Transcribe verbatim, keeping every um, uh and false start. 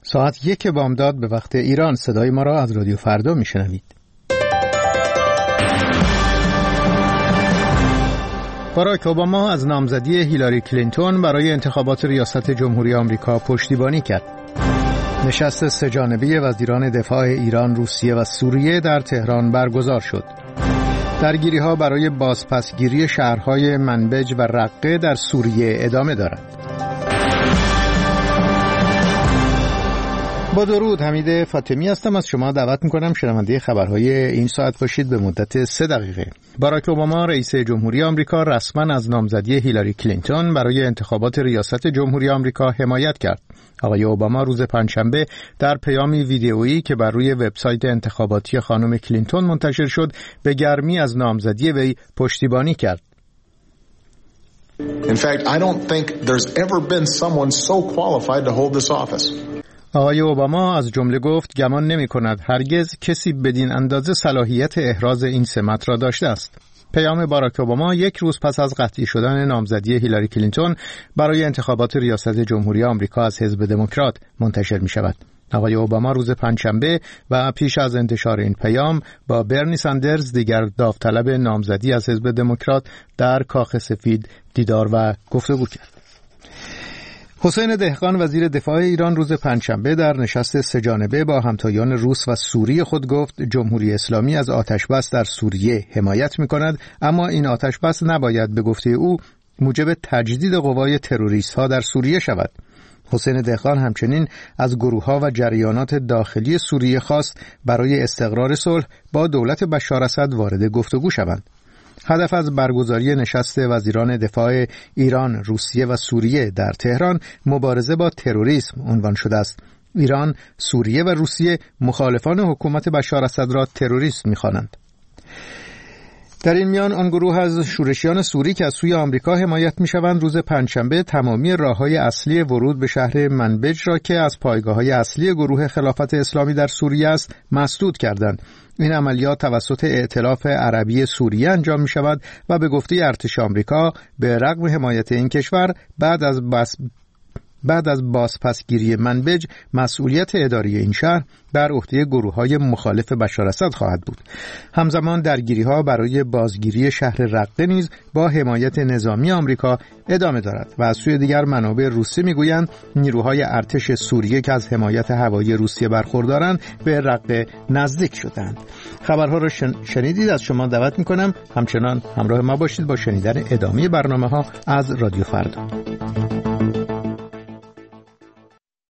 ساعت یک بامداد به وقت ایران. صدای ما را از رادیو فردا میشنوید. باراک اوباما از نامزدی هیلاری کلینتون برای انتخابات ریاست جمهوری آمریکا پشتیبانی کرد. نشست سه‌جانبه وزیران دفاع ایران، روسیه و سوریه در تهران برگزار شد. درگیری‌ها برای بازپسگیری شهرهای منبج و رقه در سوریه ادامه دارد. با درود، حمید فاطمی هستم. از شما دعوت میکنم شنونده خبرهای این ساعت باشید به مدت سه دقیقه. باراک اوباما رئیس جمهوری آمریکا رسما از نامزدی هیلاری کلینتون برای انتخابات ریاست جمهوری آمریکا حمایت کرد. آقای اوباما روز پنجشنبه در پیامی ویدئویی که بر روی وبسایت انتخاباتی خانم کلینتون منتشر شد، به گرمی از نامزدی وی پشتیبانی کرد. In fact, I don't think there's ever been someone so qualified to hold this office. آقای اوباما از جمله گفت گمان نمی کند هرگز کسی بدین اندازه صلاحیت احراز این سمت را داشته است. پیام باراک اوباما یک روز پس از قطعی شدن نامزدی هیلاری کلینتون برای انتخابات ریاست جمهوری آمریکا از حزب دموکرات منتشر می شود. آقای اوباما روز پنجشنبه و پیش از انتشار این پیام با برنی ساندرز، دیگر داوطلب نامزدی از حزب دموکرات، در کاخ سفید دیدار و گفتگو کرد. حسین دهقان وزیر دفاع ایران روز پنجشنبه در نشست سه‌جانبه با همتایان روس و سوری خود گفت جمهوری اسلامی از آتش‌بس در سوریه حمایت می‌کند، اما این آتش‌بس نباید به گفته او موجب تجدید قوای تروریست‌ها در سوریه شود. حسین دهقان همچنین از گروه‌ها و جریانات داخلی سوریه خواست برای استقرار صلح با دولت بشار اسد وارد گفتگو شوند. هدف از برگزاری نشست وزیران دفاع ایران، روسیه و سوریه در تهران مبارزه با تروریسم عنوان شده است. ایران، سوریه و روسیه مخالفان حکومت بشار اسد را تروریست می‌خوانند. در این میان آن گروه از شورشیان سوری که از سوی آمریکا حمایت می‌شوند روز پنجشنبه تمامی راه‌های اصلی ورود به شهر منبج را که از پایگاه‌های اصلی گروه خلافت اسلامی در سوریه است مسدود کردند. این عملیات توسط ائتلاف عربی سوریه انجام می شود و به گفته ارتش آمریکا به رغم حمایت این کشور بعد از بس بعد از بازپسگیری منبج مسئولیت اداری این شهر بر عهده گروه‌های مخالف بشار اسد خواهد بود. همزمان درگیری‌ها برای بازگیری شهر رقه نیز با حمایت نظامی آمریکا ادامه دارد و از سوی دیگر منابع روسی میگویند نیروهای ارتش سوریه که از حمایت هوایی روسیه برخوردارند به رقه نزدیک شدند. خبرها را شنیدید. از شما دعوت می‌کنم همچنان همراه ما باشید با شنیدن ادامه برنامه‌ها از رادیو فردا.